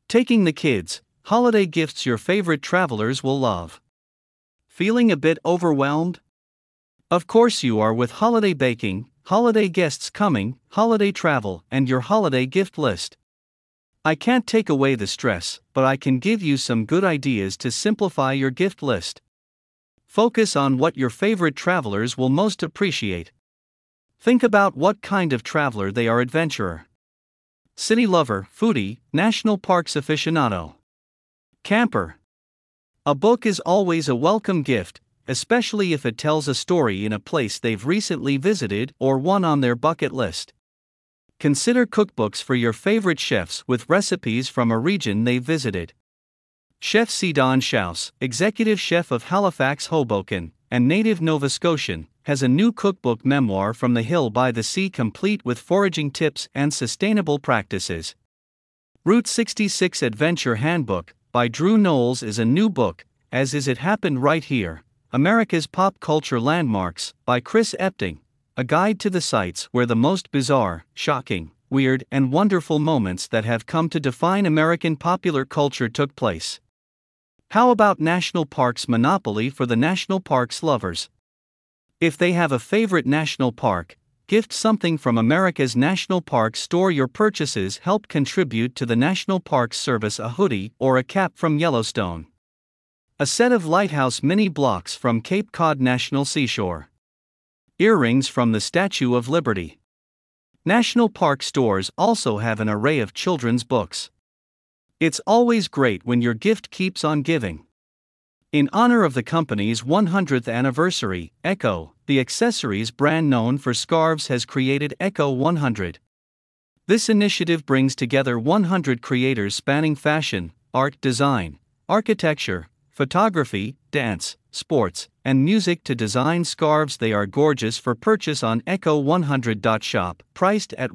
Taking the kids, holiday gifts your favorite travelers will love. Feeling a bit overwhelmed? Of course you are with holiday baking, holiday guests coming, holiday travel, and your holiday gift list. I can't take away the stress, but I can give you some good ideas to simplify your gift list. Focus on what your favorite travelers will most appreciate. Think about what kind of traveler they are: adventurer, city lover, foodie, national parks aficionado, camper. A book is always a welcome gift, especially if it tells a story in a place they've recently visited or one on their bucket list. Consider cookbooks for your favorite chefs with recipes from a region they've visited. Chef Sidon Schaus, executive chef of Halifax, Hoboken, and native Nova Scotian, has a new cookbook memoir from the Hill by the Sea, complete with foraging tips and sustainable practices. Route 66 Adventure Handbook by Drew Knowles is a new book, as is It Happened Right Here, America's Pop Culture Landmarks, by Chris Epting, a guide to the sites where the most bizarre, shocking, weird, and wonderful moments that have come to define American popular culture took place. How about National Parks Monopoly for the National Parks lovers? If they have a favorite national park, gift something from America's National Parks store. Your purchases help contribute to the National Parks Service: a hoodie or a cap from Yellowstone, a set of lighthouse mini blocks from Cape Cod National Seashore, earrings from the Statue of Liberty. National Park stores also have an array of children's books. It's always great when your gift keeps on giving. In honor of the company's 100th anniversary, Echo, the accessories brand known for scarves, has created Echo 100. This initiative brings together 100 creators spanning fashion, art, design, architecture, photography, dance, sports, and music to design scarves. They are gorgeous for purchase on Echo100.shop, priced at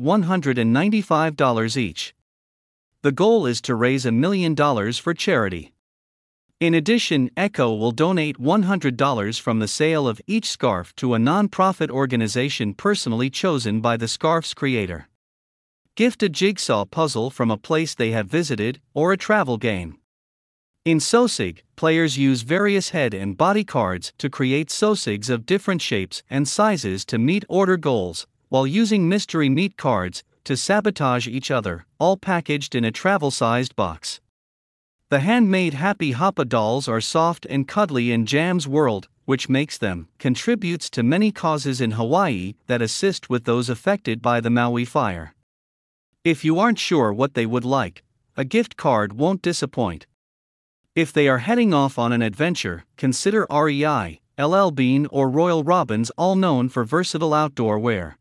$195 each. The goal is to raise $1 million for charity. In addition, Echo will donate $100 from the sale of each scarf to a non-profit organization personally chosen by the scarf's creator. Gift a jigsaw puzzle from a place they have visited, or a travel game. In Sosig, players use various head and body cards to create Sosigs of different shapes and sizes to meet order goals, while using mystery meat cards to sabotage each other, all packaged in a travel-sized box. The handmade Happy Hoppa dolls are soft and cuddly in Jam's world, which makes them contributes to many causes in Hawaii that assist with those affected by the Maui fire. If you aren't sure what they would like, a gift card won't disappoint. If they are heading off on an adventure, consider REI, LL Bean, or Royal Robbins, all known for versatile outdoor wear.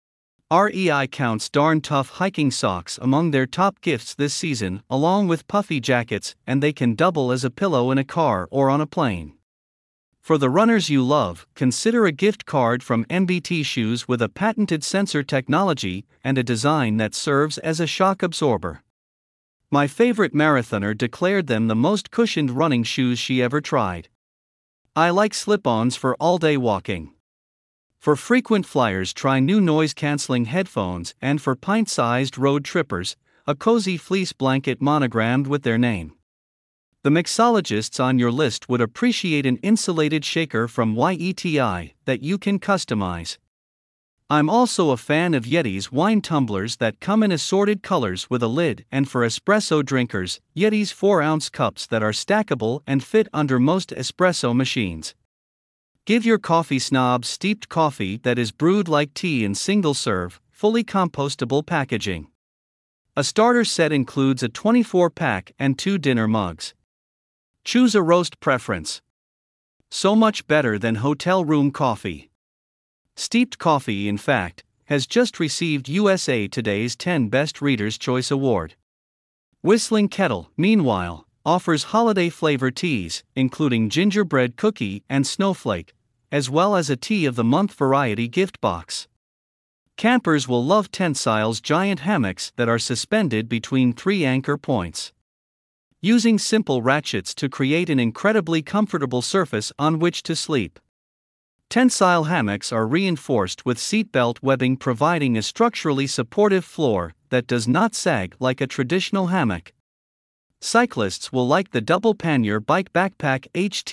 REI counts Darn Tough hiking socks among their top gifts this season, along with puffy jackets, and they can double as a pillow in a car or on a plane. For the runners you love, consider a gift card from MBT Shoes with a patented sensor technology and a design that serves as a shock absorber. My favorite marathoner declared them the most cushioned running shoes she ever tried. I like slip-ons for all-day walking. For frequent flyers, try new noise-canceling headphones, and for pint-sized road trippers, a cozy fleece blanket monogrammed with their name. The mixologists on your list would appreciate an insulated shaker from YETI that you can customize. I'm also a fan of Yeti's wine tumblers that come in assorted colors with a lid, and for espresso drinkers, Yeti's 4-ounce cups that are stackable and fit under most espresso machines. Give your coffee snobs steeped coffee that is brewed like tea in single-serve, fully compostable packaging. A starter set includes a 24-pack and 2 dinner mugs. Choose a roast preference. So much better than hotel room coffee. Steeped Coffee, in fact, has just received USA Today's 10 Best Readers' Choice Award. Whistling Kettle, meanwhile, offers holiday flavor teas, including gingerbread cookie and snowflake, as well as a Tea of the Month variety gift box. Campers will love Tensile's giant hammocks that are suspended between 3 anchor points. Using simple ratchets to create an incredibly comfortable surface on which to sleep. Tensile hammocks are reinforced with seatbelt webbing, providing a structurally supportive floor that does not sag like a traditional hammock. Cyclists will like the double pannier bike backpack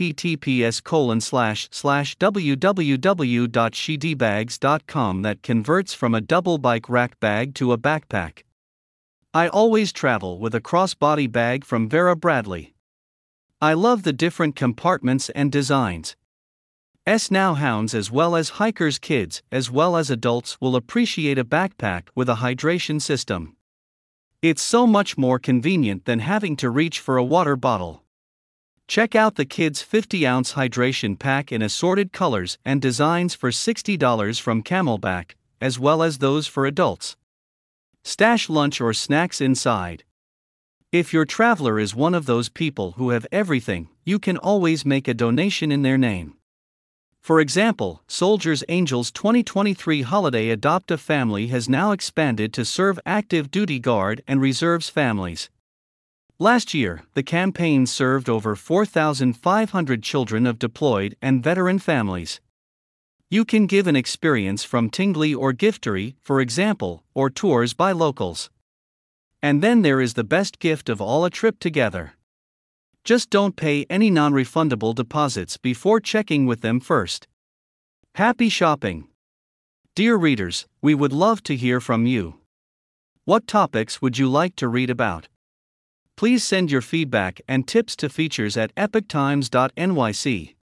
https://www.shidbags.com that converts from a double bike rack bag to a backpack. I always travel with a crossbody bag from Vera Bradley. I love the different compartments and designs. Now hounds as well as hikers, kids as well as adults will appreciate a backpack with a hydration system. It's so much more convenient than having to reach for a water bottle. Check out the kids' 50-ounce hydration pack in assorted colors and designs for $60 from Camelback, as well as those for adults. Stash lunch or snacks inside. If your traveler is one of those people who have everything, you can always make a donation in their name. For example, Soldiers Angels 2023 Holiday Adopt a Family has now expanded to serve active duty guard and reserves families. Last year, the campaign served over 4,500 children of deployed and veteran families. You can give an experience from Tingley or Giftery, for example, or tours by locals. And then there is the best gift of all, a trip together. Just don't pay any non-refundable deposits before checking with them first. Happy shopping! Dear readers, we would love to hear from you. What topics would you like to read about? Please send your feedback and tips to features@epochtimes.nyc.